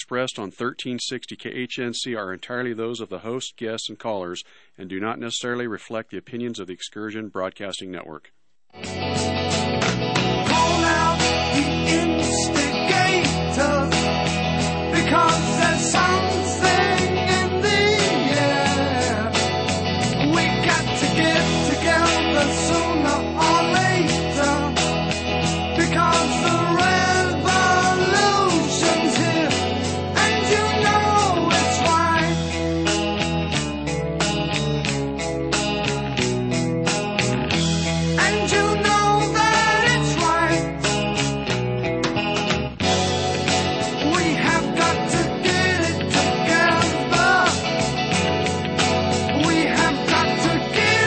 expressed on 1360 KHNC are entirely those of the host, guests, and callers, and do not necessarily reflect the opinions of the Excursion Broadcasting Network. Call out the instigators, because there's something in the air. We got to get together sooner or later, because the revolution's here, and you know it's right. And you know that it's right. We have got to get it together. We have got to get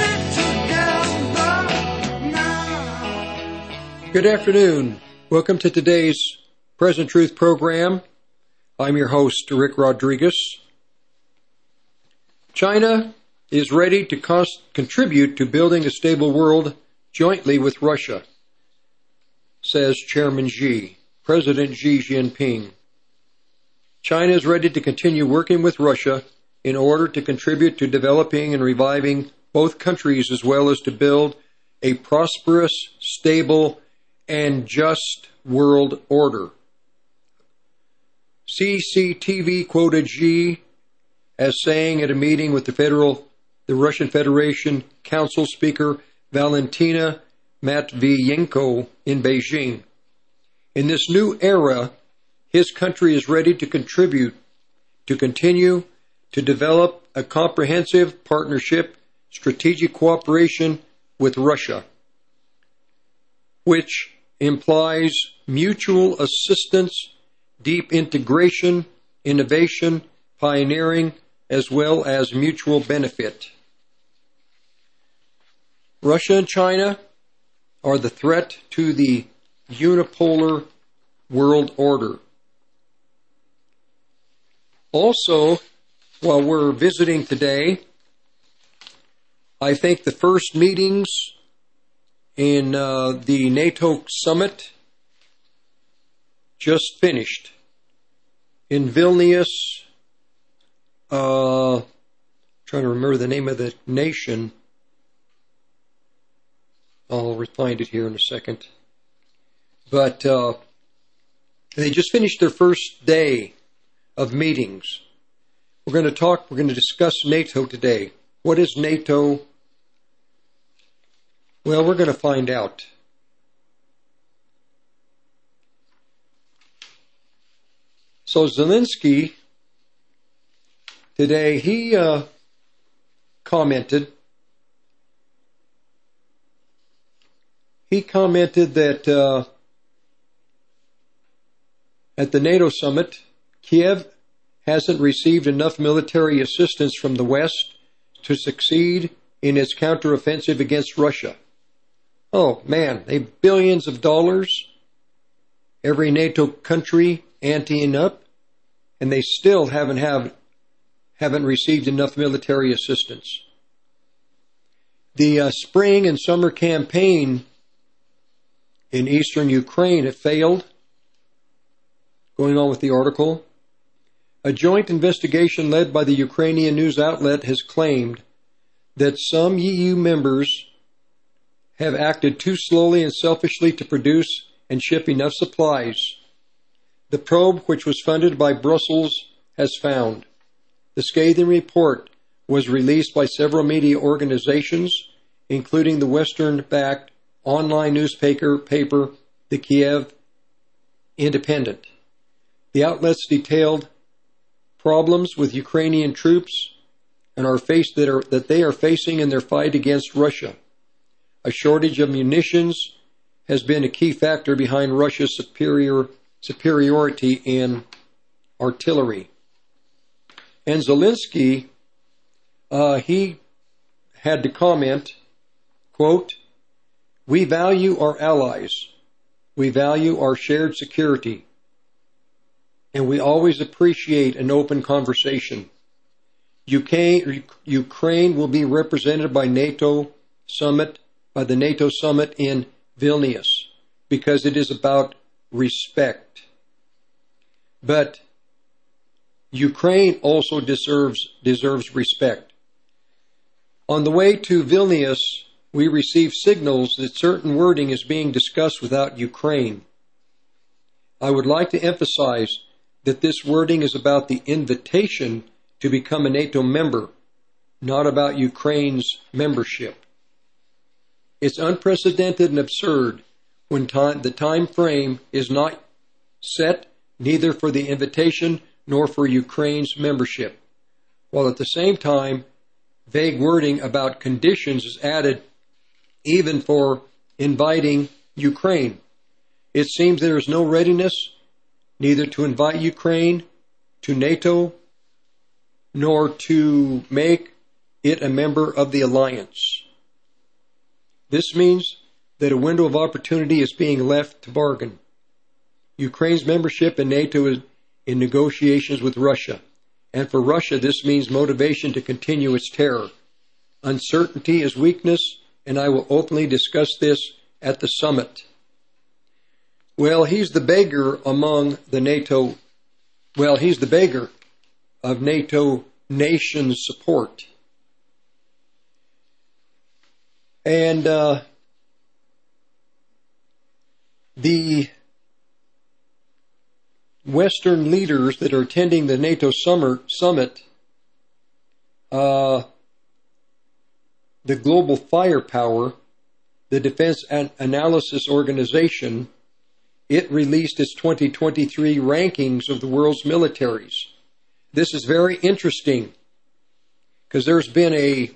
it together now. Good afternoon. Welcome to today's Present Truth program. I'm your host, Rick Rodriguez. China is ready to contribute to building a stable world jointly with Russia, says Chairman Xi, President Xi Jinping. China is ready to continue working with Russia in order to contribute to developing and reviving both countries, as well as to build a prosperous, stable, and just world order. CCTV quoted Xi as saying at a meeting with the Russian Federation Council Speaker Valentina Matviyenko in Beijing. In this new era, his country is ready to contribute to continue to develop a comprehensive partnership, strategic cooperation with Russia, which implies mutual assistance, deep integration, innovation, pioneering, as well as mutual benefit. Russia and China are the threat to the unipolar world order. Also, while we're visiting today, I think the first meetings in the NATO summit just finished in Vilnius. Trying to remember the name of the nation. I'll find it here in a second. But they just finished their first day of meetings. We're going to discuss NATO today. What is NATO? Well, we're going to find out. So Zelensky, today, he commented that at the NATO summit, Kiev hasn't received enough military assistance from the West to succeed in its counteroffensive against Russia. Oh man, they billions of dollars, every NATO country anteing up, and they still haven't received enough military assistance. The spring and summer campaign in eastern Ukraine, it failed. Going on with the article, a joint investigation led by the Ukrainian news outlet has claimed that some EU members have acted too slowly and selfishly to produce and ship enough supplies. The probe, which was funded by Brussels, has found. The scathing report was released by several media organizations, including the Western-backed online newspaper, The Kiev Independent. The outlets detailed problems with Ukrainian troops and that they are facing in their fight against Russia. A shortage of munitions has been a key factor behind Russia's superiority in artillery. And Zelensky, he had to comment, quote, "We value our allies. We value our shared security. And we always appreciate an open conversation. Ukraine will be represented by the NATO summit in Vilnius, because it is about respect. But Ukraine also deserves respect. On the way to Vilnius, we received signals that certain wording is being discussed without Ukraine. I would like to emphasize that this wording is about the invitation to become a NATO member, not about Ukraine's membership. It's unprecedented and absurd when the time frame is not set neither for the invitation nor for Ukraine's membership, while at the same time vague wording about conditions is added even for inviting Ukraine. It seems there is no readiness neither to invite Ukraine to NATO nor to make it a member of the alliance. This means that a window of opportunity is being left to bargain. Ukraine's membership in NATO is in negotiations with Russia, and for Russia this means motivation to continue its terror. Uncertainty is weakness, and I will openly discuss this at the summit. Well, he's the beggar among the NATO. Well, he's the beggar of NATO nations' support. And the Western leaders that are attending the NATO summit, the Global Firepower, the Defense Analysis Organization, it released its 2023 rankings of the world's militaries. This is very interesting because there's been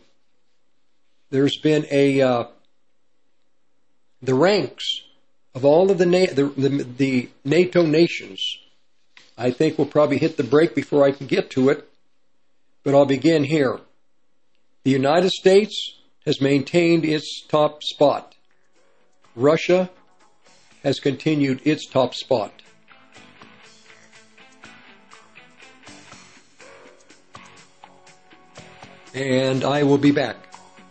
the ranks of all of the NATO nations. I think we'll probably hit the break before I can get to it, but I'll begin here. The United States has maintained its top spot. Russia has continued its top spot. And I will be back.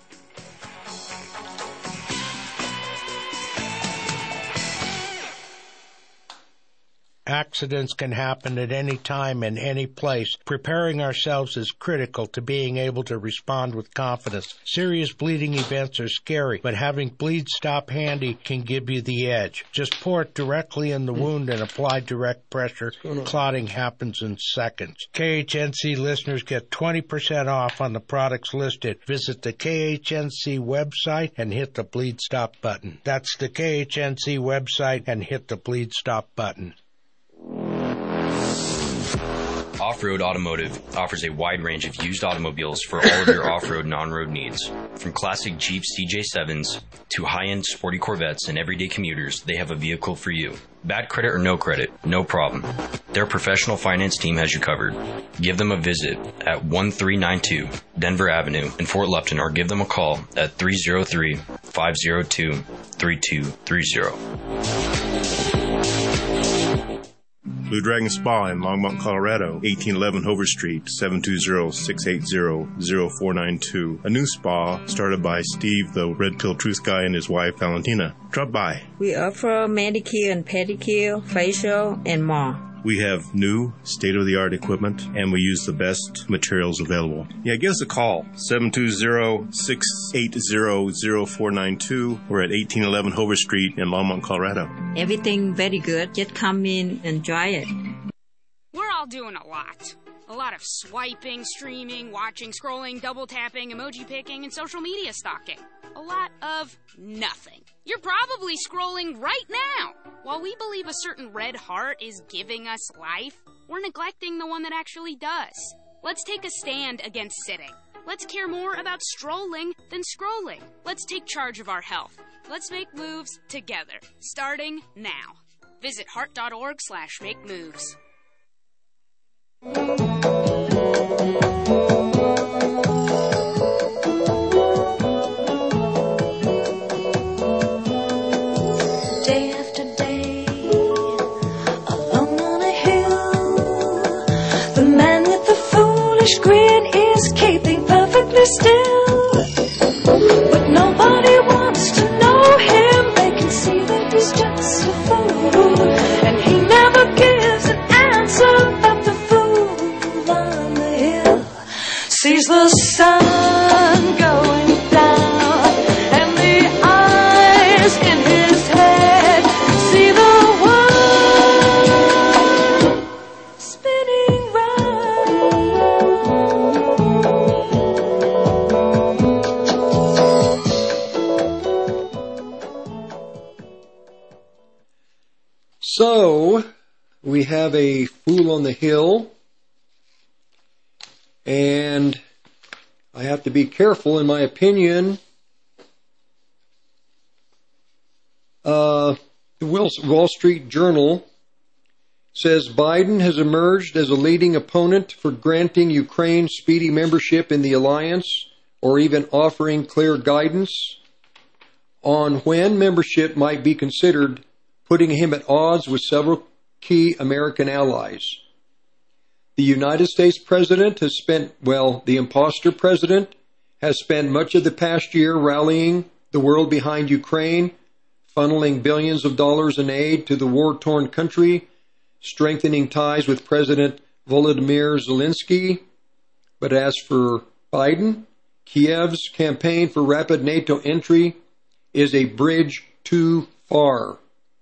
Accidents can happen at any time and any place. Preparing ourselves is critical to being able to respond with confidence. Serious bleeding events are scary, but having Bleed Stop handy can give you the edge. Just pour it directly in the wound and apply direct pressure. Clotting happens in seconds. KHNC listeners get 20% off on the products listed. Visit the KHNC website and hit the Bleed Stop button. That's the KHNC website and hit the Bleed Stop button. Off-Road Automotive offers a wide range of used automobiles for all of your off-road and on-road needs. From classic Jeeps CJ7s to high-end sporty Corvettes and everyday commuters, they have a vehicle for you. Bad credit or no credit, no problem. Their professional finance team has you covered. Give them a visit at 1392 Denver Avenue in Fort Lupton or give them a call at 303-502-3230. Blue Dragon Spa in Longmont, Colorado, 1811 Hover Street, 720-680-0492. A new spa started by Steve, the Red Pill Truth Guy, and his wife, Valentina. Drop by. We offer manicure and pedicure, facial, and more. We have new, state-of-the-art equipment, and we use the best materials available. Yeah, give us a call, 720-680-0492. We're at 1811 Hover Street in Longmont, Colorado. Everything very good. Just come in and try it. We're all doing a lot. A lot of swiping, streaming, watching, scrolling, double tapping, emoji picking, and social media stalking. A lot of nothing. You're probably scrolling right now. While we believe a certain red heart is giving us life, we're neglecting the one that actually does. Let's take a stand against sitting. Let's care more about strolling than scrolling. Let's take charge of our health. Let's make moves together, starting now. Visit heart.org/make moves. Day after day, alone on a hill, the man with the foolish grin is keeping perfectly still. But nobody wants to know him. They can see that he's just a fool, and he never gives an answer but the fool. sees the sun going down, and the eyes in his head see the world spinning round. So, we have a Fool on the Hill, and I have to be careful, in my opinion. The Wall Street Journal says Biden has emerged as a leading opponent for granting Ukraine speedy membership in the alliance, or even offering clear guidance on when membership might be considered, putting him at odds with several key American allies. The United States president has spent, the imposter president has spent much of the past year rallying the world behind Ukraine, funneling billions of dollars in aid to the war-torn country, strengthening ties with President Volodymyr Zelensky. But as for Biden, Kiev's campaign for rapid NATO entry is a bridge too far.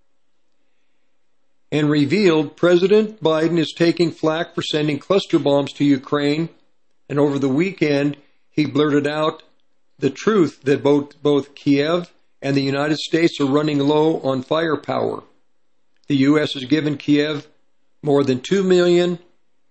And revealed President Biden is taking flack for sending cluster bombs to Ukraine, and over the weekend he blurted out the truth that both Kiev and the United States are running low on firepower. The U.S. has given Kiev more than 2 million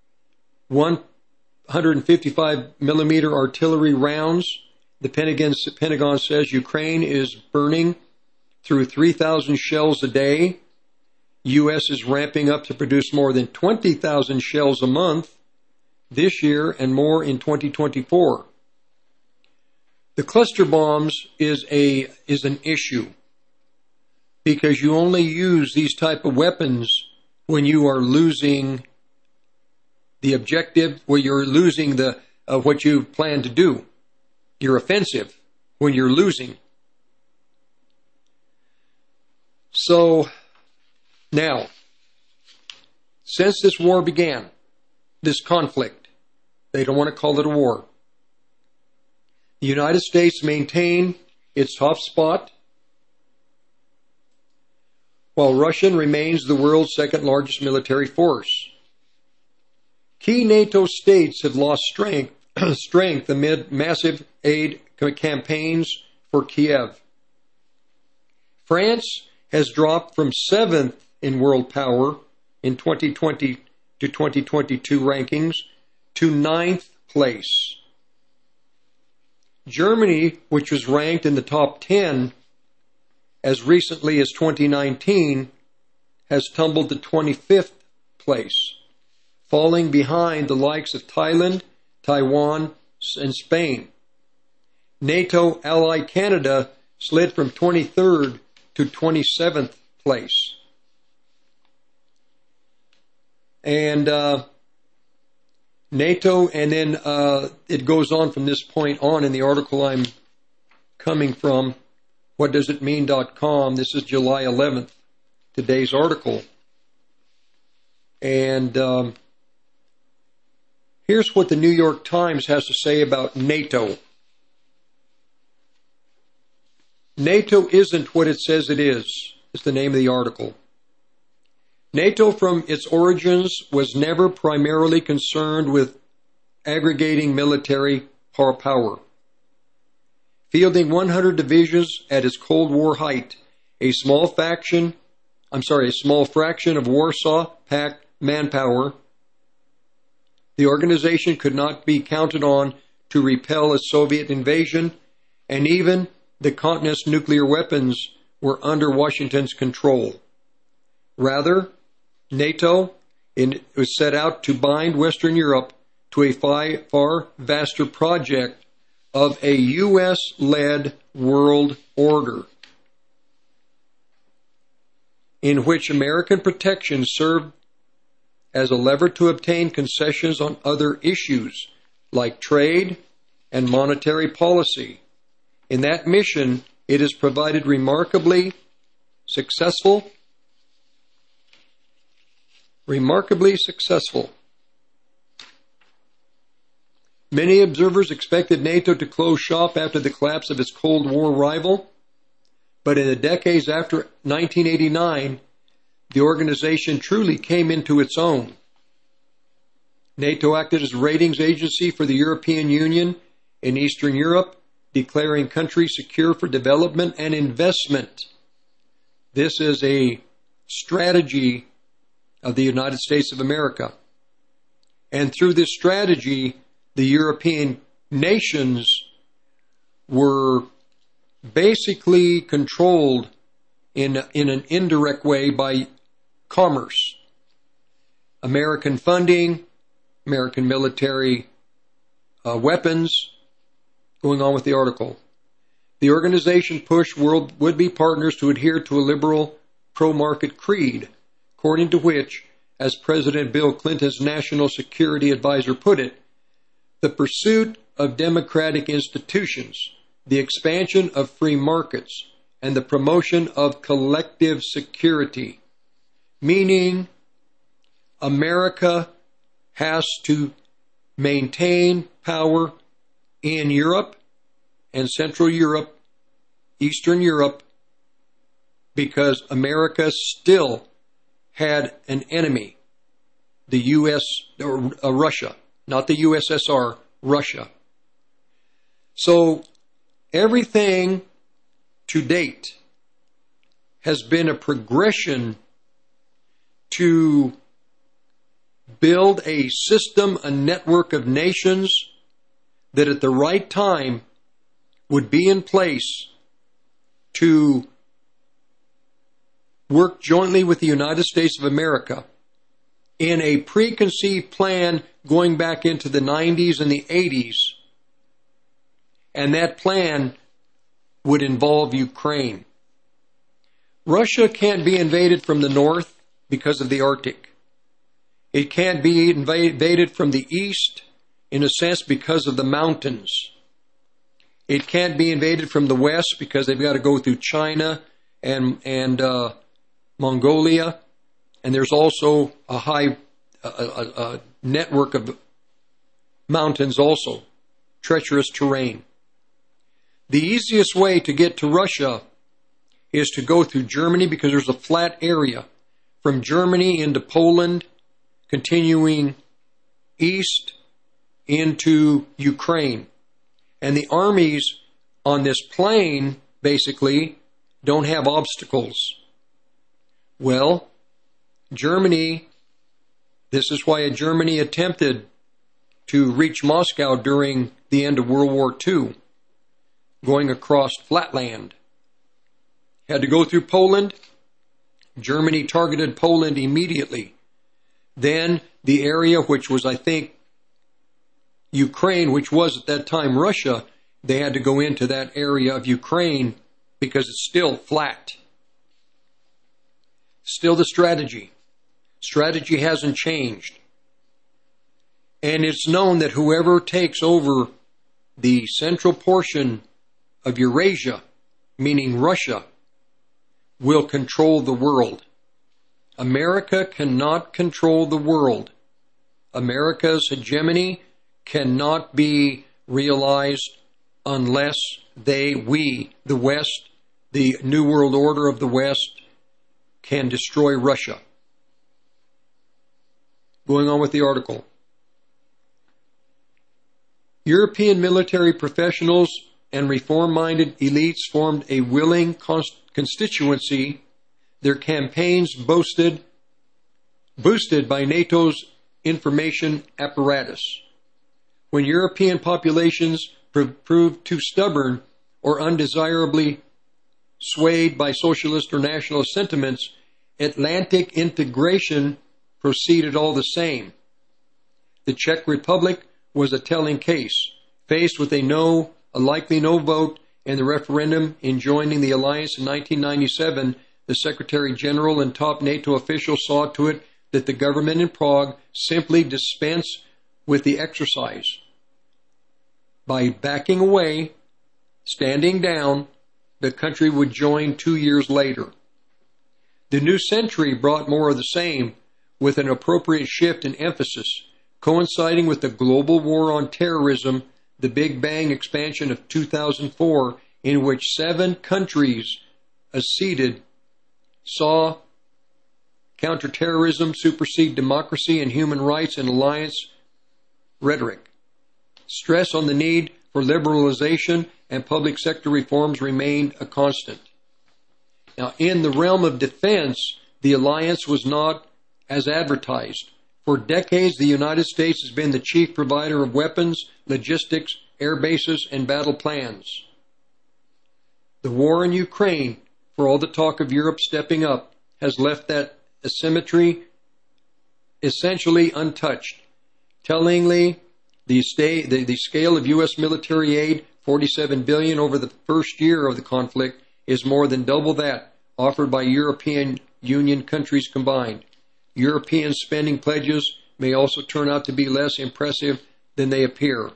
155-millimeter artillery rounds. The Pentagon says Ukraine is burning through 3,000 shells a day. U.S. is ramping up to produce more than 20,000 shells a month this year and more in 2024. The cluster bombs is an issue because you only use these type of weapons when you are losing the objective, when you're losing what you plan to do. You're offensive when you're losing. So now, since this war began, this conflict, they don't want to call it a war, the United States maintained its top spot, while Russia remains the world's second largest military force. Key NATO states have lost strength amid massive aid campaigns for Kiev. France has dropped from 7th in world power in 2020 to 2022 rankings to 9th place. Germany, which was ranked in the top 10 as recently as 2019, has tumbled to 25th place, falling behind the likes of Thailand, Taiwan, and Spain. NATO ally Canada slid from 23rd to 27th place. And NATO, and then it goes on from this point on in the article I'm coming from, whatdoesitmean.com. This is July 11th, today's article. And here's what the New York Times has to say about NATO. NATO isn't what it says it is the name of the article. NATO, from its origins, was never primarily concerned with aggregating military power. Fielding 100 divisions at its Cold War height, a small fraction of Warsaw Pact manpower, the organization could not be counted on to repel a Soviet invasion, and even the continent's nuclear weapons were under Washington's control. Rather, NATO was set out to bind Western Europe to a far vaster project of a U.S.-led world order, in which American protection served as a lever to obtain concessions on other issues like trade and monetary policy. In that mission, it has provided remarkably successful. Many observers expected NATO to close shop after the collapse of its Cold War rival, but in the decades after 1989, the organization truly came into its own. NATO acted as a ratings agency for the European Union in Eastern Europe, declaring countries secure for development and investment. This is a strategy of the United States of America. And through this strategy, the European nations were basically controlled in an indirect way by commerce. American funding, American military weapons, going on with the article. The organization pushed world would-be partners to adhere to a liberal pro-market creed, according to which, as President Bill Clinton's national security advisor put it, the pursuit of democratic institutions, the expansion of free markets, and the promotion of collective security, meaning America has to maintain power in Europe and Central Europe, Eastern Europe, because America still had an enemy, the U.S., or Russia, not the USSR, Russia. So everything to date has been a progression to build a system, a network of nations that at the right time would be in place to work jointly with the United States of America in a preconceived plan going back into the 90s and the 80s. And that plan would involve Ukraine. Russia can't be invaded from the north because of the Arctic. It can't be invaded from the east, in a sense, because of the mountains. It can't be invaded from the west because they've got to go through China and Mongolia, and there's also a network of mountains also, treacherous terrain. The easiest way to get to Russia is to go through Germany because there's a flat area from Germany into Poland, continuing east into Ukraine. And the armies on this plain, basically, don't have obstacles. Well, Germany, this is why Germany attempted to reach Moscow during the end of World War II, going across flatland. Had to go through Poland. Germany targeted Poland immediately. Then the area which was, I think, Ukraine, which was at that time Russia, they had to go into that area of Ukraine because it's still flat. Still the strategy. Strategy hasn't changed. And it's known that whoever takes over the central portion of Eurasia, meaning Russia, will control the world. America cannot control the world. America's hegemony cannot be realized unless we, the West, the New World Order of the West, can destroy Russia. Going on with the article. European military professionals and reform-minded elites formed a willing constituency, their campaigns boosted by NATO's information apparatus. When European populations proved too stubborn or undesirably swayed by socialist or nationalist sentiments, Atlantic integration proceeded all the same. The Czech Republic was a telling case. Faced with a likely no vote in the referendum in joining the alliance in 1997, the Secretary General and top NATO officials saw to it that the government in Prague simply dispensed with the exercise. By backing away, standing down, the country would join 2 years later. The new century brought more of the same, with an appropriate shift in emphasis, coinciding with the global war on terrorism, the Big Bang expansion of 2004, in which 7 countries acceded, saw counterterrorism supersede democracy and human rights and alliance rhetoric. Stress on the need for liberalization and public sector reforms remained a constant. Now, in the realm of defense, the alliance was not as advertised. For decades, the United States has been the chief provider of weapons, logistics, air bases, and battle plans. The war in Ukraine, for all the talk of Europe stepping up, has left that asymmetry essentially untouched. Tellingly, the scale of U.S. military aid, $47 billion over the first year of the conflict, is more than double that offered by European Union countries combined. European spending pledges may also turn out to be less impressive than they appear.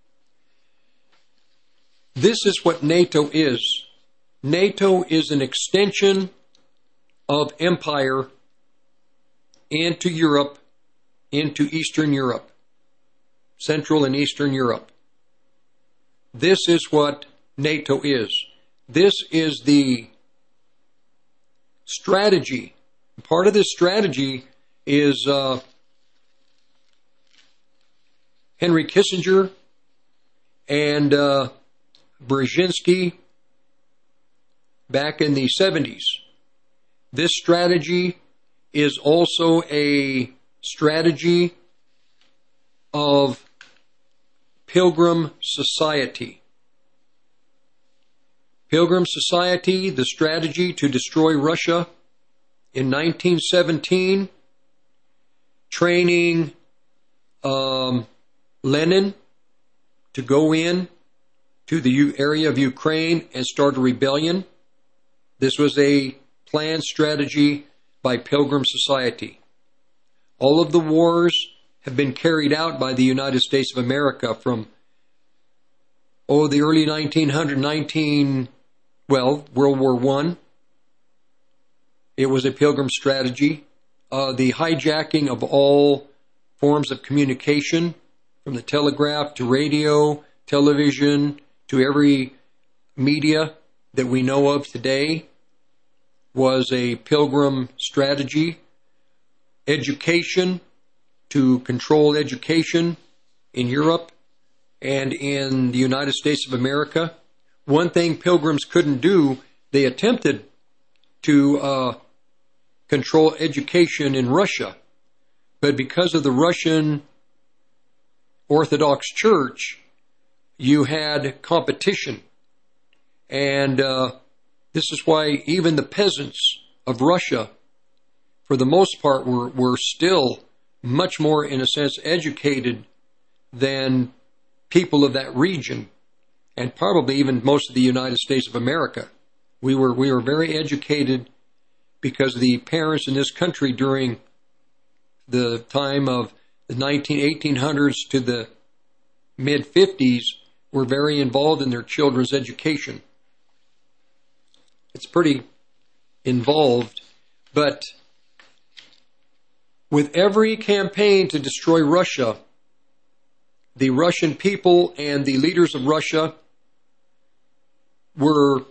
This is what NATO is. NATO is an extension of empire into Europe, into Eastern Europe, Central and Eastern Europe. This is what NATO is. This is the strategy. Part of this strategy is Henry Kissinger and Brzezinski back in the 70s. This strategy is also a strategy of Pilgrim Society. Pilgrim Society, the strategy to destroy Russia in 1917, training Lenin to go in to the area of Ukraine and start a rebellion. This was a planned strategy by Pilgrim Society. All of the wars have been carried out by the United States of America from the early 1900, World War I. It was a Pilgrim strategy. The hijacking of all forms of communication, from the telegraph to radio, television, to every media that we know of today, was a Pilgrim strategy. Education, to control education in Europe and in the United States of America. One thing Pilgrims couldn't do, they attempted to control education in Russia, but because of the Russian Orthodox Church, you had competition. And this is why even the peasants of Russia, for the most part, were still much more, in a sense, educated than people of that region, and probably even most of the United States of America. We were very educated because the parents in this country during the time of the 1800s to the mid-50s were very involved in their children's education. It's pretty involved, but with every campaign to destroy Russia, the Russian people and the leaders of Russia were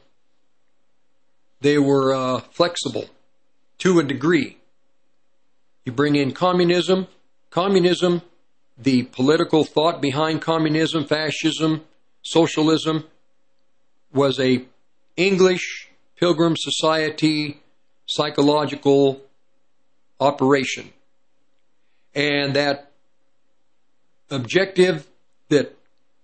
flexible to a degree. You bring in communism, the political thought behind communism, fascism, socialism, was a English Pilgrim Society psychological operation. And that objective that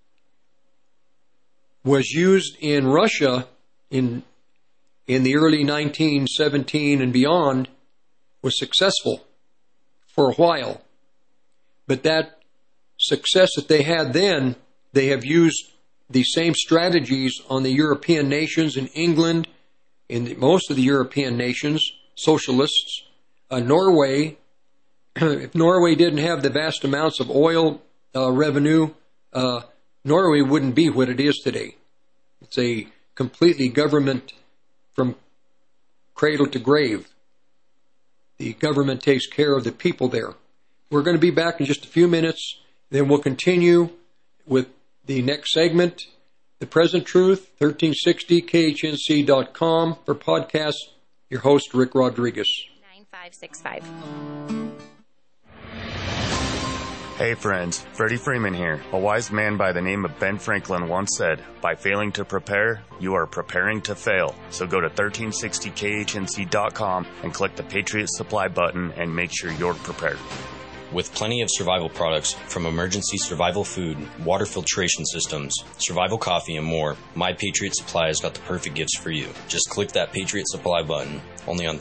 was used in Russia in the early 1917 and beyond was successful for a while. But that success that they had then, they have used the same strategies on the European nations in England, in most of the European nations, socialists. Norway, if Norway didn't have the vast amounts of oil revenue, Norway wouldn't be what it is today. It's a completely government from cradle to grave. The government takes care of the people there. We're going to be back in just a few minutes. Then we'll continue with the next segment, The Present Truth, 1360khnc.com for podcast. Your host, Rick Rodriguez. 9565. Hey friends, Freddie Freeman here. A wise man by the name of Ben Franklin once said, by failing to prepare, you are preparing to fail. So go to 1360khnc.com and click the Patriot Supply button and make sure you're prepared. With plenty of survival products, from emergency survival food, water filtration systems, survival coffee, and more, My Patriot Supply has got the perfect gifts for you. Just click that Patriot Supply button, only on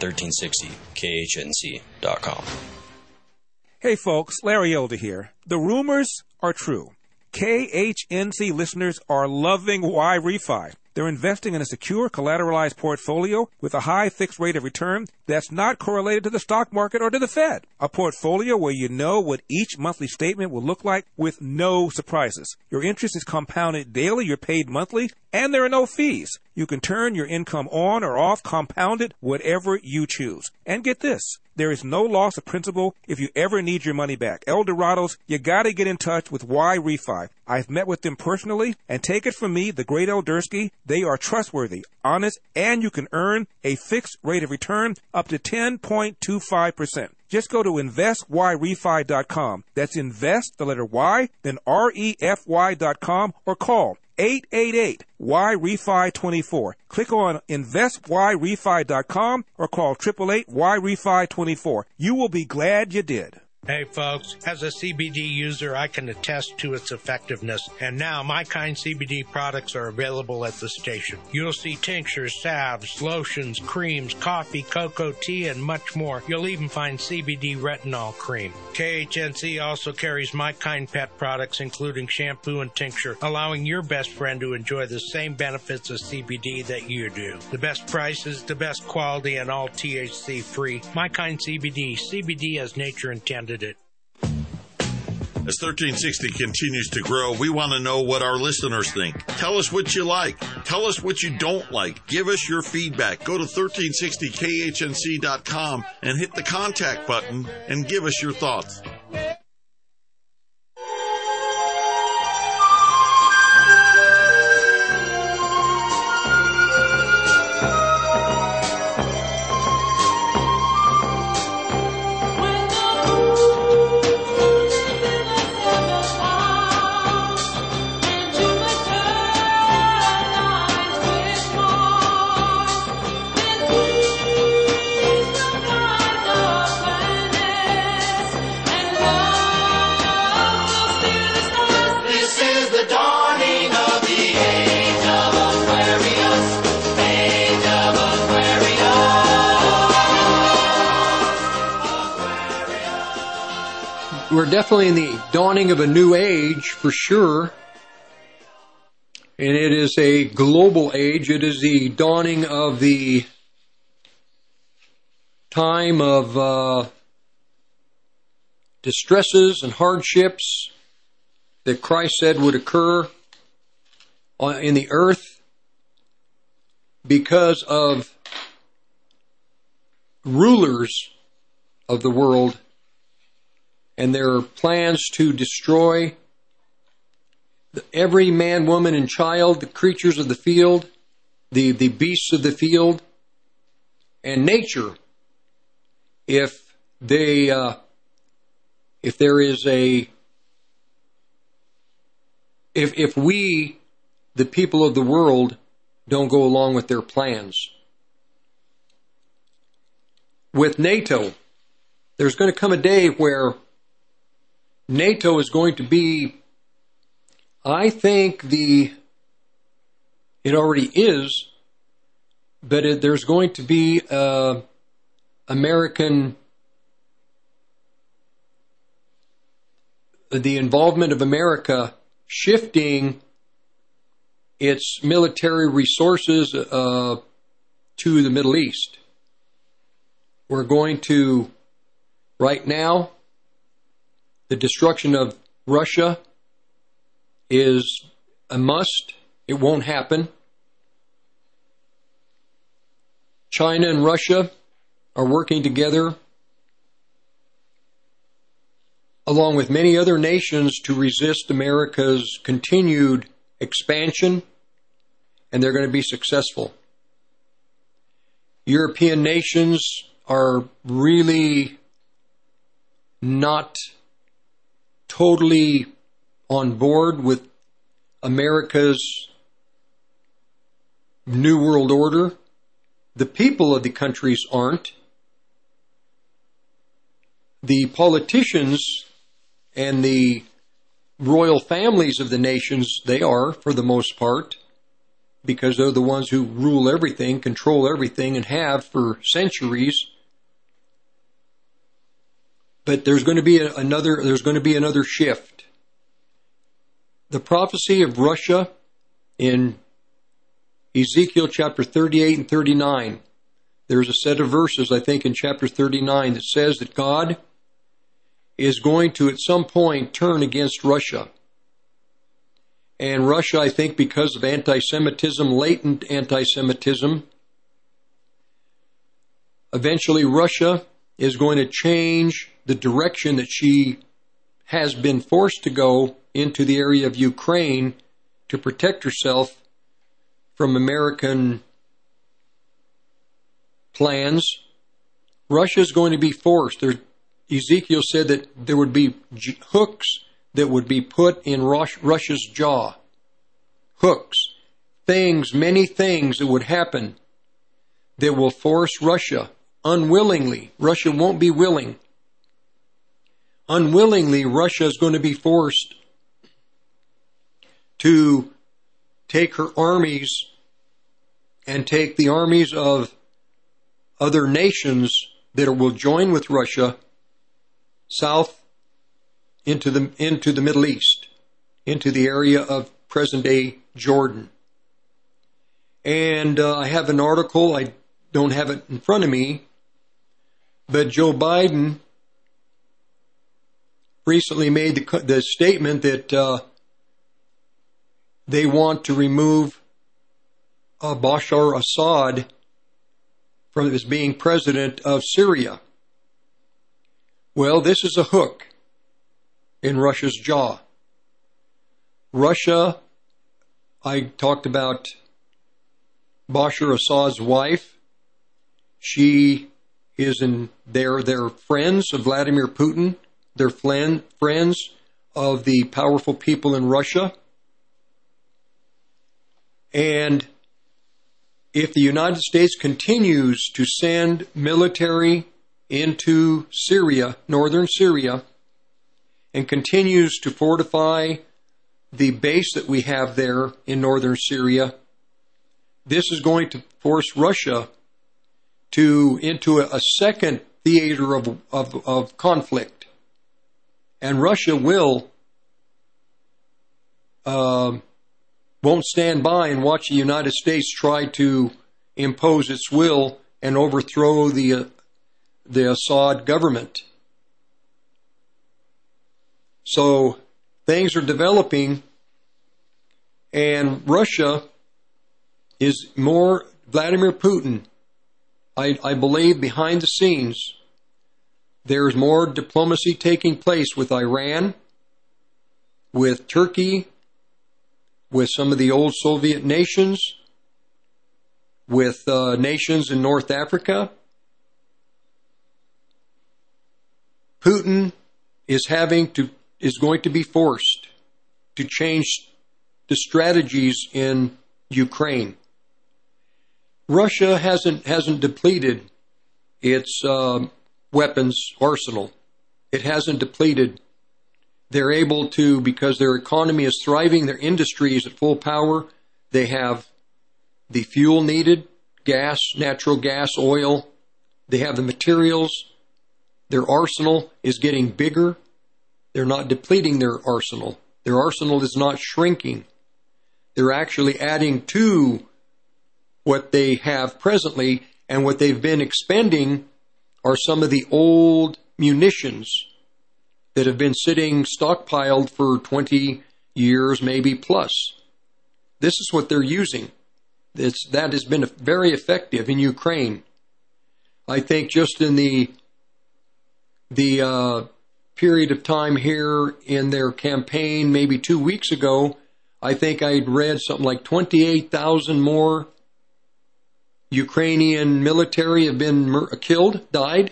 1360khnc.com. Hey folks, Larry Elder here. The rumors are true. KHNC listeners are loving Y-Refi. They're investing in a secure, collateralized portfolio with a high fixed rate of return that's not correlated to the stock market or to the Fed. A portfolio where you know what each monthly statement will look like with no surprises. Your interest is compounded daily, you're paid monthly, and there are no fees. You can turn your income on or off, compounded, whatever you choose. And get this, there is no loss of principal if you ever need your money back. Eldorados, you gotta get in touch with Y-Refi. I've met with them personally, and take it from me, the great Eldersky, they are trustworthy, honest, and you can earn a fixed rate of return up to 10.25%. Just go to investyrefi.com. That's invest, the letter Y, then REFY.com, or call 888-Y-REFI-24. Click on investyrefi.com or call 888-Y-REFI-24. You will be glad you did. Hey folks, as a CBD user, I can attest to its effectiveness, and now My Kind CBD products are available at the station. You'll see tinctures, salves, lotions, creams, coffee, cocoa, tea, and much more. You'll even find CBD retinol cream. KHNC also carries My Kind pet products, including shampoo and tincture, allowing your best friend to enjoy the same benefits of CBD that you do. The best prices, the best quality, and all THC free. My Kind CBD, CBD as nature intended it. As 1360 continues to grow, we want to know what our listeners think. Tell us what you like. Tell us what you don't like. Give us your feedback. Go to 1360khnc.com and hit the contact button and give us your thoughts. We're definitely in the dawning of a new age, for sure. And it is a global age. It is the dawning of the time of distresses and hardships that Christ said would occur in the earth because of rulers of the world and their plans to destroy every man, woman, and child, the creatures of the field, the beasts of the field, and nature. If there is if we, the people of the world, don't go along with their plans. With NATO, there's going to come a day where NATO is going to be, I think it already is, but there's going to be the involvement of America shifting its military resources to the Middle East. We're going to, right now, the destruction of Russia is a must. It won't happen. China and Russia are working together along with many other nations, to resist America's continued expansion, and they're going to be successful. European nations are really not totally on board with America's New World Order. The people of the countries aren't. The politicians and the royal families of the nations, they are, for the most part, because they're the ones who rule everything, control everything, and have for centuries. But there's going to be another shift. The prophecy of Russia in Ezekiel chapter 38 and 39. There's a set of verses, I think, in chapter 39 that says that God is going to, at some point, turn against Russia. And Russia, I think, because of anti-Semitism, latent anti-Semitism, eventually Russia is going to change the direction that she has been forced to go into the area of Ukraine to protect herself from American plans. Russia is going to be forced. Ezekiel said that there would be hooks that would be put in Russia's jaw. Hooks. Things, many things that would happen that will force Russia unwillingly. Russia won't be willing. Unwillingly, Russia is going to be forced to take her armies and take the armies of other nations that will join with Russia south into the Middle East, into the area of present-day Jordan. And I have an article, I don't have it in front of me, but Joe Biden recently made the statement that they want to remove Bashar Assad from as being president of Syria. Well, this is a hook in Russia's jaw. Russia, I talked about Bashar Assad's wife. She is they're friends of Vladimir Putin. They're friends of the powerful people in Russia. And if the United States continues to send military into Syria, northern Syria, and continues to fortify the base that we have there in northern Syria, this is going to force Russia into a second theater of conflict. And Russia won't stand by and watch the United States try to impose its will and overthrow the Assad government. So things are developing, and Russia is more Vladimir Putin. I believe behind the scenes there's more diplomacy taking place with Iran, with Turkey, with some of the old Soviet nations, with nations in North Africa. Putin is going to be forced to change the strategies in Ukraine. Russia hasn't depleted its weapons arsenal. It hasn't depleted. They're able to, because their economy is thriving, their industry is at full power. They have the fuel needed, gas, natural gas, oil. They have the materials. Their arsenal is getting bigger. They're not depleting their arsenal. Their arsenal is not shrinking. They're actually adding to what they have presently, and what they've been expending are some of the old munitions that have been sitting stockpiled for 20 years, maybe plus. This is what they're using. That has been very effective in Ukraine. I think just in the period of time here in their campaign, maybe 2 weeks ago, I think I'd read something like 28,000 more Ukrainian military have been killed, died.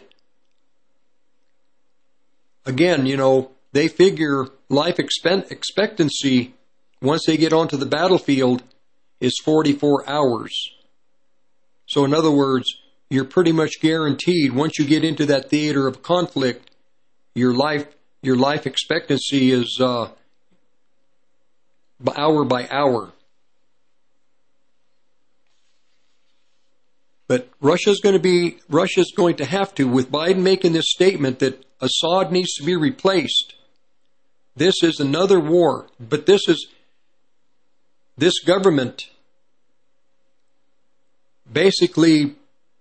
Again, they figure life expectancy once they get onto the battlefield is 44 hours. So in other words, you're pretty much guaranteed once you get into that theater of conflict, your life expectancy is hour by hour. But Russia's going to have to, with Biden making this statement that Assad needs to be replaced. This is another war, but this government basically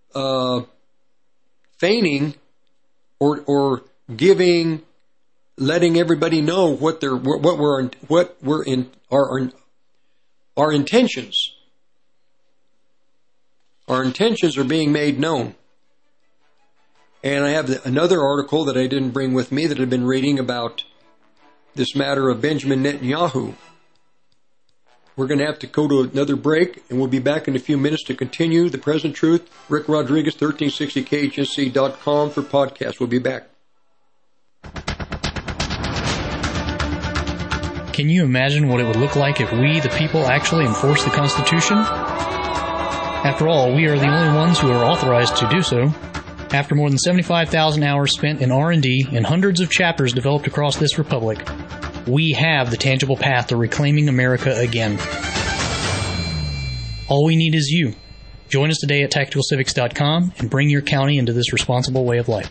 feigning or letting everybody know our intentions. Our intentions are being made known. And I have another article that I didn't bring with me that I've been reading about this matter of Benjamin Netanyahu. We're going to have to go to another break, and we'll be back in a few minutes to continue The Present Truth. Rick Rodriguez, 1360khnc.com for podcast. We'll be back. Can you imagine what it would look like if we, the people, actually enforce the Constitution? After all, we are the only ones who are authorized to do so. After more than 75,000 hours spent in R&D and hundreds of chapters developed across this republic, we have the tangible path to reclaiming America again. All we need is you. Join us today at tacticalcivics.com and bring your county into this responsible way of life.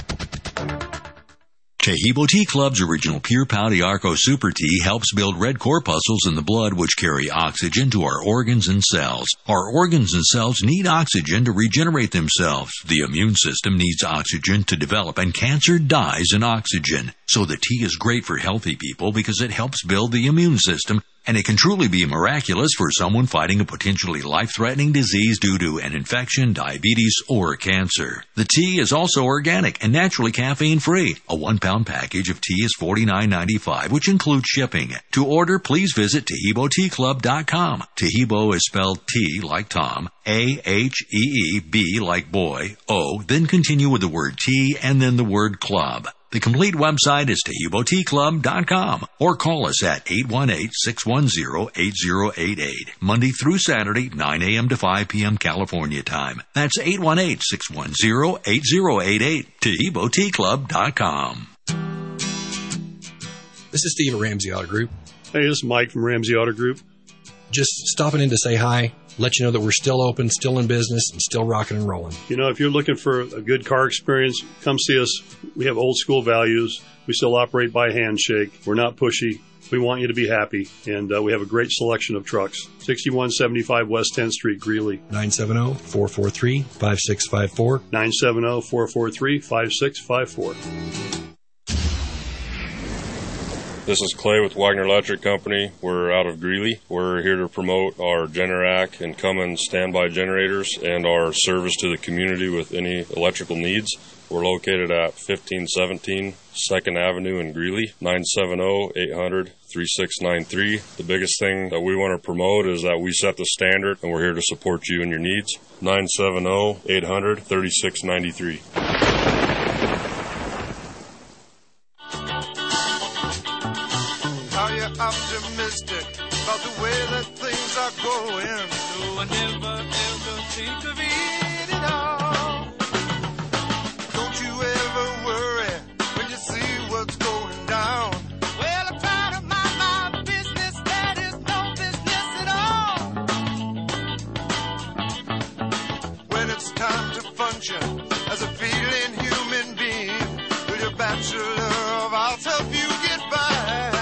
Tahibo Tea Club's original Pure Pau d'Arco Super Tea helps build red corpuscles in the blood which carry oxygen to our organs and cells. Our organs and cells need oxygen to regenerate themselves. The immune system needs oxygen to develop, and cancer dies in oxygen. So the tea is great for healthy people because it helps build the immune system, and it can truly be miraculous for someone fighting a potentially life-threatening disease due to an infection, diabetes, or cancer. The tea is also organic and naturally caffeine-free. A 1-pound package of tea is $49.95, which includes shipping. To order, please visit TahiboTeaClub.com. Tahibo is spelled T like Tom, A-H-E-E-B like boy, O, then continue with the word tea and then the word club. The complete website is TahiboTeaClub.com, or call us at 818-610-8088, Monday through Saturday, 9 a.m. to 5 p.m. California time. That's 818-610-8088, TahiboTeaClub.com. This is Steve at Ramsey Auto Group. Hey, this is Mike from Ramsey Auto Group. Just stopping in to say hi, let you know that we're still open, still in business, and still rocking and rolling. If you're looking for a good car experience, come see us. We have old school values. We still operate by handshake. We're not pushy. We want you to be happy, and we have a great selection of trucks. 6175 West 10th Street, Greeley. 970-443-5654. 970-443-5654. This is Clay with Wagner Electric Company. We're out of Greeley. We're here to promote our Generac and Cummins standby generators and our service to the community with any electrical needs. We're located at 1517 2nd Avenue in Greeley, 970-800-3693. The biggest thing that we want to promote is that we set the standard, and we're here to support you and your needs. 970-800-3693. Optimistic about the way that things are going. No, I never ever think of it at all. Don't you ever worry when you see what's going down. Well, I'm trying to mind my business. That is no business at all. When it's time to function as a feeling human being, with your Bachelor of Arts help you get by.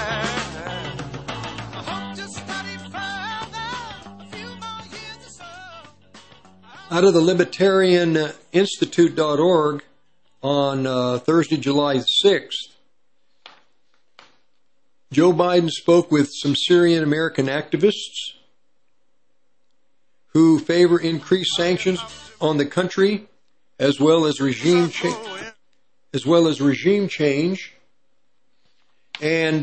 Out of the libertarianinstitute.org on Thursday, July 6th, Joe Biden spoke with some Syrian American activists who favor increased sanctions on the country as well as regime change And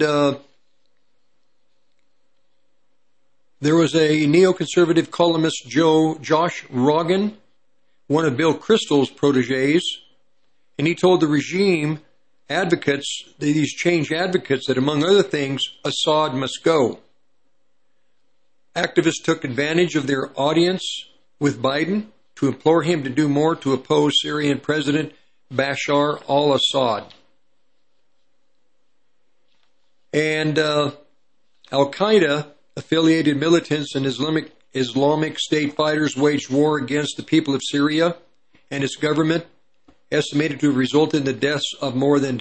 there was a neoconservative columnist, Josh Rogin, one of Bill Kristol's proteges, and he told the regime advocates, these change advocates, that among other things, Assad must go. Activists took advantage of their audience with Biden to implore him to do more to oppose Syrian President Bashar al-Assad. And Al-Qaeda affiliated militants and Islamic State fighters waged war against the people of Syria and its government, estimated to have resulted in the deaths of more than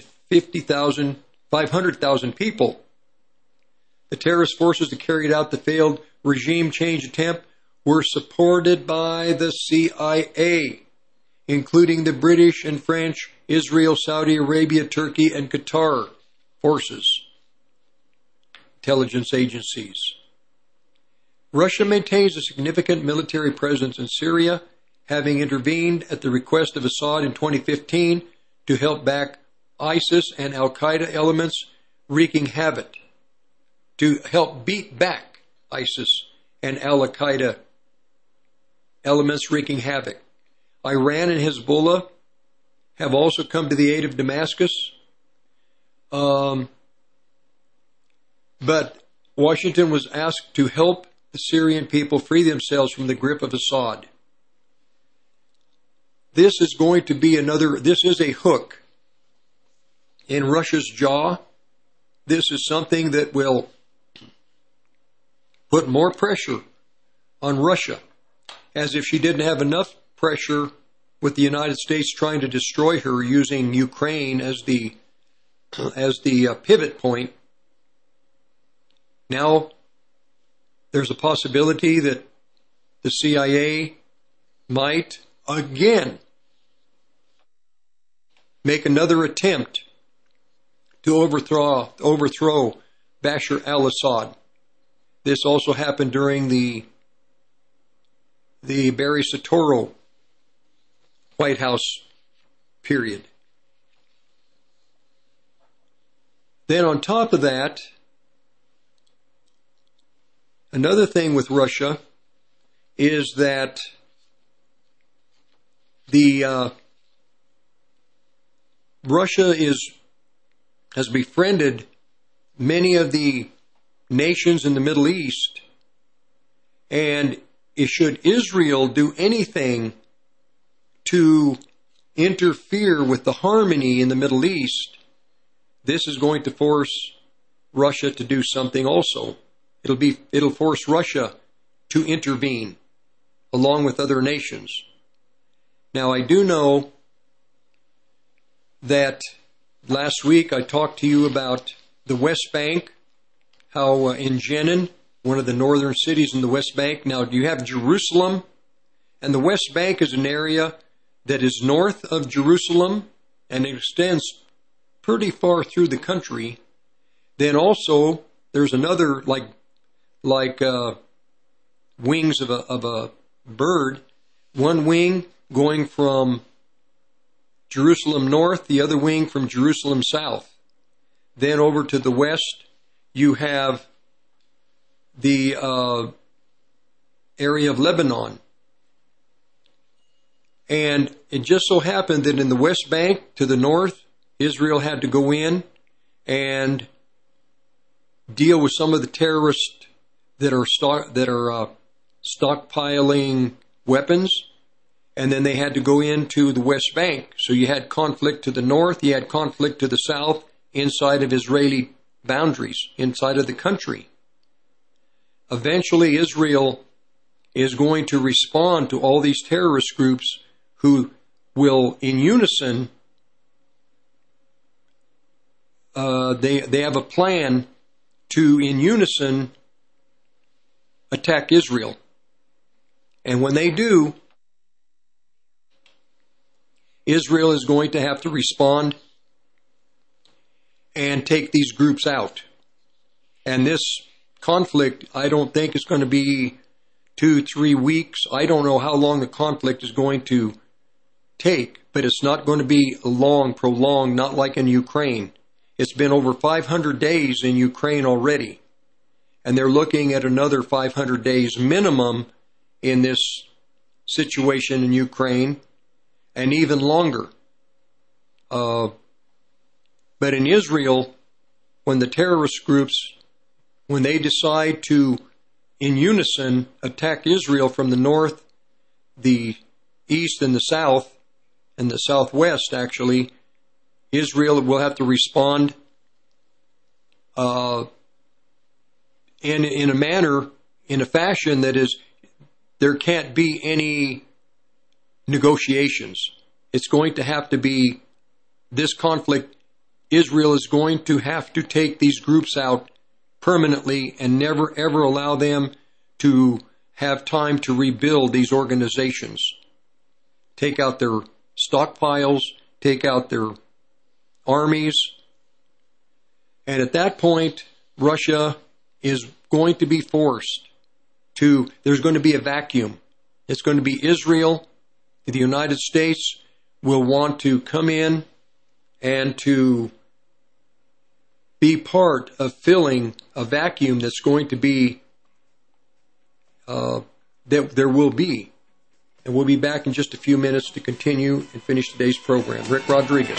500,000 people. The terrorist forces that carried out the failed regime change attempt were supported by the CIA, including the British and French, Israel, Saudi Arabia, Turkey, and Qatar forces, intelligence agencies. Russia maintains a significant military presence in Syria, having intervened at the request of Assad in 2015 to help back ISIS and Al-Qaeda elements wreaking havoc, to help beat back ISIS and Al-Qaeda elements wreaking havoc. Iran and Hezbollah have also come to the aid of Damascus. But Washington was asked to help the Syrian people free themselves from the grip of Assad. This is going to be this is a hook in Russia's jaw. This is something that will put more pressure on Russia, as if she didn't have enough pressure with the United States trying to destroy her using Ukraine as the pivot point. Now, there's a possibility that the CIA might again make another attempt to overthrow Bashar al-Assad. This also happened during the Barry Soetoro White House period. Then on top of that, another thing with Russia is that Russia has befriended many of the nations in the Middle East, and should Israel do anything to interfere with the harmony in the Middle East, this is going to force Russia to do something also. It'll force Russia to intervene along with other nations. Now, I do know that last week I talked to you about the West Bank, how in Jenin, one of the northern cities in the West Bank. Now, you have Jerusalem, and the West Bank is an area that is north of Jerusalem and it extends pretty far through the country. Then also, there's another, like wings of a bird, one wing going from Jerusalem north, the other wing from Jerusalem south. Then over to the west, you have the area of Lebanon. And it just so happened that in the West Bank to the north, Israel had to go in and deal with some of the terrorists that are stockpiling weapons, and then they had to go into the West Bank. So you had conflict to the north, you had conflict to the south, inside of Israeli boundaries, inside of the country. Eventually, Israel is going to respond to all these terrorist groups who will, in unison, they have a plan to, in unison, attack Israel. And when they do, Israel is going to have to respond and take these groups out. And this conflict, I don't think is going to be 2-3 weeks. I don't know how long the conflict is going to take, but it's not going to be long, prolonged, not like in Ukraine. It's been over 500 days in Ukraine already, and they're looking at another 500 days minimum in this situation in Ukraine, and even longer. But in Israel, when the terrorist groups, when they decide to, in unison, attack Israel from the north, the east, and the south, and the southwest, actually, Israel will have to respond in a manner, in a fashion that is, there can't be any negotiations. It's going to have to be this conflict. Israel is going to have to take these groups out permanently and never ever allow them to have time to rebuild these organizations. Take out their stockpiles, take out their armies. And at that point, Russia is going to be forced to, there's going to be a vacuum. It's going to be Israel. The United States will want to come in and to be part of filling a vacuum that's going to be, that there will be. And we'll be back in just a few minutes to continue and finish today's program. Rick Rodriguez.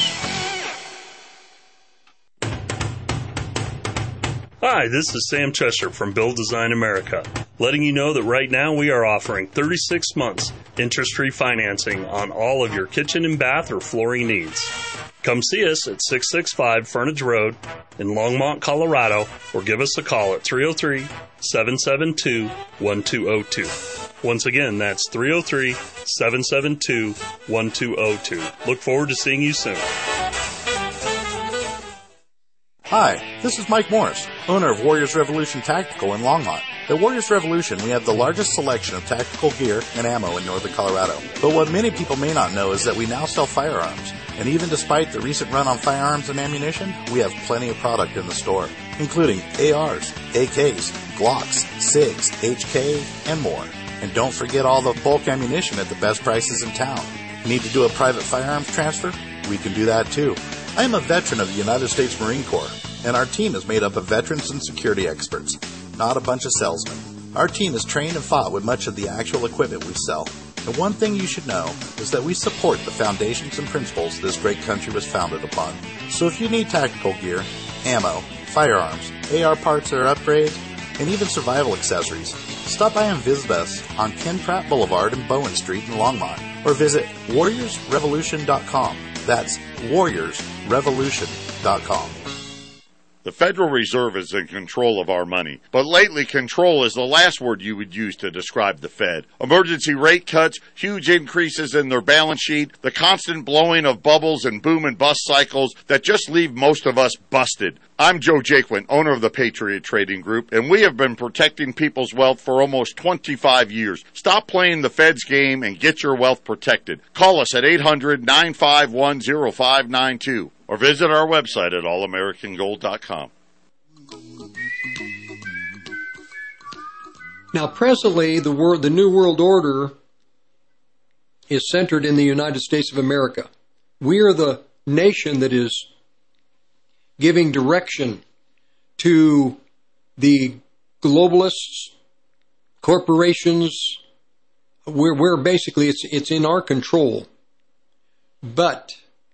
Hi, this is Sam Cheshire from Build Design America, letting you know that right now we are offering 36 months interest-free financing on all of your kitchen and bath or flooring needs. Come see us at 665 Furniture Road in Longmont, Colorado, or give us a call at 303-772-1202. Once again, that's 303-772-1202. Look forward to seeing you soon. Hi, this is Mike Morris, owner of Warriors Revolution Tactical in Longmont. At Warriors Revolution, we have the largest selection of tactical gear and ammo in northern Colorado. But what many people may not know is that we now sell firearms. And even despite the recent run on firearms and ammunition, we have plenty of product in the store, including ARs, AKs, Glocks, SIGs, HK, and more. And don't forget all the bulk ammunition at the best prices in town. Need to do a private firearms transfer? We can do that too. I am a veteran of the United States Marine Corps, and our team is made up of veterans and security experts, not a bunch of salesmen. Our team is trained and fought with much of the actual equipment we sell. And one thing you should know is that we support the foundations and principles this great country was founded upon. So if you need tactical gear, ammo, firearms, AR parts or upgrades, and even survival accessories, stop by and visit us on Ken Pratt Boulevard and Bowen Street in Longmont, or visit warriorsrevolution.com. That's warriorsrevolution.com. The Federal Reserve is in control of our money, but lately control is the last word you would use to describe the Fed. Emergency rate cuts, huge increases in their balance sheet, the constant blowing of bubbles and boom and bust cycles that just leave most of us busted. I'm Joe Jaquin, owner of the Patriot Trading Group, and we have been protecting people's wealth for almost 25 years. Stop playing the Fed's game and get your wealth protected. Call us at 800-951-0592 or visit our website at allamericangold.com. Now, presently, the New World Order is centered in the United States of America. We are the nation that is giving direction to the globalists, corporations. We're basically, it's in our control. But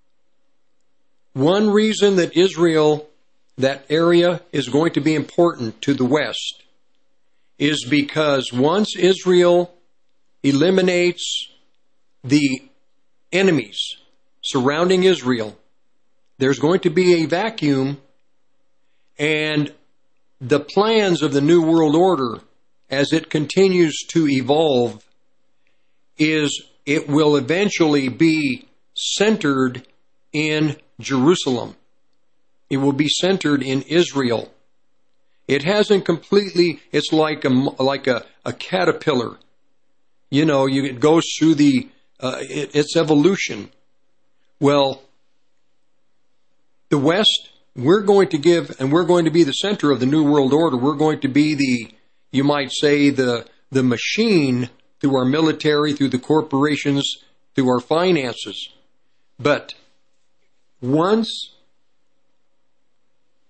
one reason that Israel, that area, is going to be important to the West is because once Israel eliminates the enemies surrounding Israel, there's going to be a vacuum, and the plans of the New World Order, as it continues to evolve, is it will eventually be centered in Jerusalem. It will be centered in Israel. It hasn't completely, it's like a caterpillar. You know, it goes through its evolution. Well, the West, we're going to give, and we're going to be the center of the New World Order. We're going to be you might say, the machine through our military, through the corporations, through our finances. But once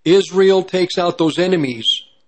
Israel takes out those enemies,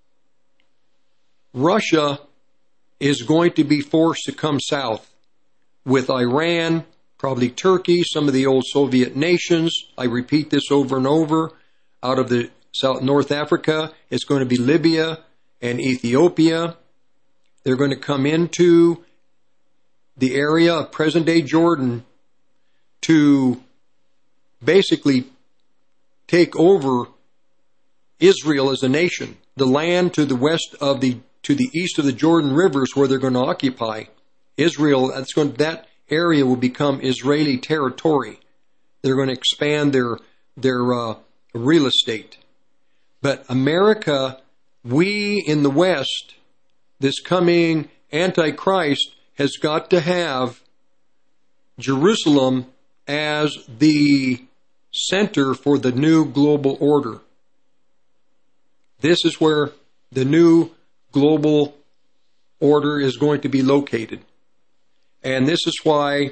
Russia is going to be forced to come south with Iran, probably Turkey, some of the old Soviet nations. I repeat this over and over. Out of the North Africa, it's going to be Libya and Ethiopia. They're going to come into the area of present-day Jordan to basically take over Israel as a nation. The land to the west of to the east of the Jordan rivers where they're going to occupy Israel. That area will become Israeli territory. They're going to expand their real estate. But America, we in the West, this coming Antichrist has got to have Jerusalem as the center for the new global order. This is where the new global order is going to be located. And this is why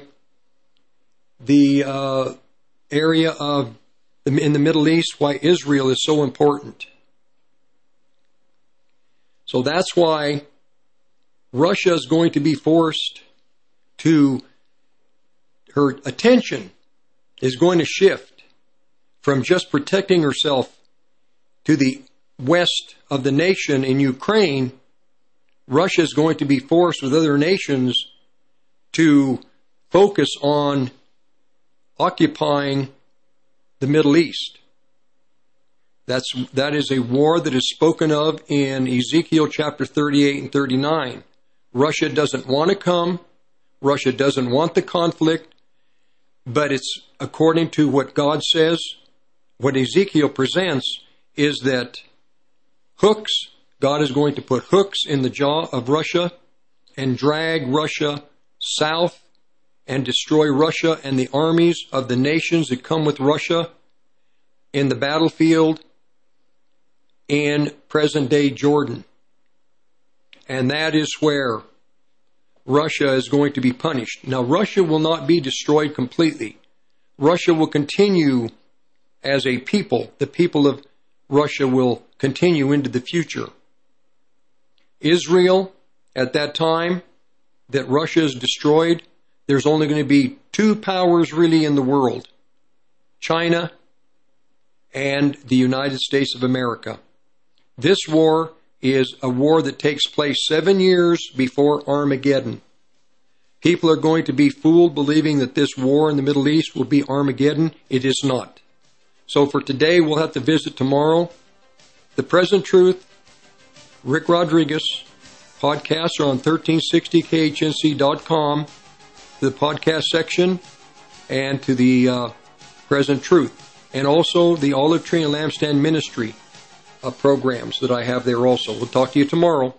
the area of in the Middle East, why Israel is so important. So that's why Russia is going to be forced to, her attention is going to shift from just protecting herself to the west of the nation in Ukraine. Russia is going to be forced with other nations to focus on occupying the Middle East. That is a war that is spoken of in Ezekiel chapter 38 and 39. Russia doesn't want to come. Russia doesn't want the conflict. But it's according to what God says. What Ezekiel presents is that God is going to put hooks in the jaw of Russia and drag Russia south and destroy Russia and the armies of the nations that come with Russia in the battlefield in present-day Jordan. And that is where Russia is going to be punished. Now, Russia will not be destroyed completely. Russia will continue as a people. The people of Russia will continue into the future. Israel, at that time that Russia is destroyed, there's only going to be two powers really in the world: China and the United States of America. This war is a war that takes place 7 years before Armageddon. People are going to be fooled believing that this war in the Middle East will be Armageddon. It is not. So for today, we'll have to visit tomorrow. The Present Truth, Rick Rodriguez. Podcasts are on 1360khnc.com, the podcast section, and to the Present Truth. And also the Olive Tree and Lampstand Ministry programs that I have there also. We'll talk to you tomorrow.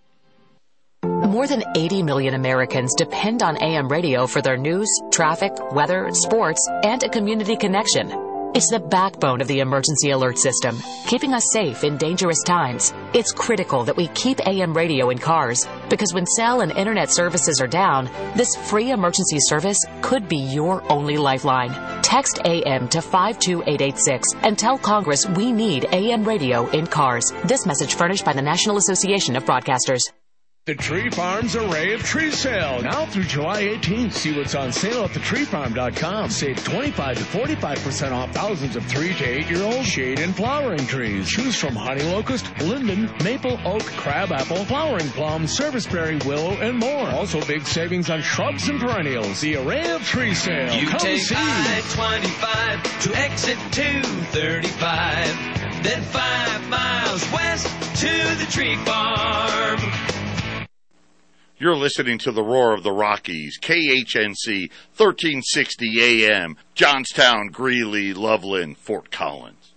More than 80 million Americans depend on AM radio for their news, traffic, weather, sports, and a community connection. It's the backbone of the emergency alert system, keeping us safe in dangerous times. It's critical that we keep AM radio in cars, because when cell and internet services are down, this free emergency service could be your only lifeline. Text AM to 52886 and tell Congress we need AM radio in cars. This message furnished by the National Association of Broadcasters. The Tree Farm's Array of Tree Sale. Now through July 18th. See what's on sale at thetreefarm.com. Save 25 to 45% off thousands of 3 to 8-year-old shade and flowering trees. Choose from honey locust, linden, maple, oak, crabapple, flowering plum, serviceberry, willow, and more. Also big savings on shrubs and perennials. The Array of Tree Sale. You Come take see. I-25 to exit 235. Then 5 miles west to the Tree Farm. You're listening to the Roar of the Rockies, KHNC, 1360 AM, Johnstown, Greeley, Loveland, Fort Collins.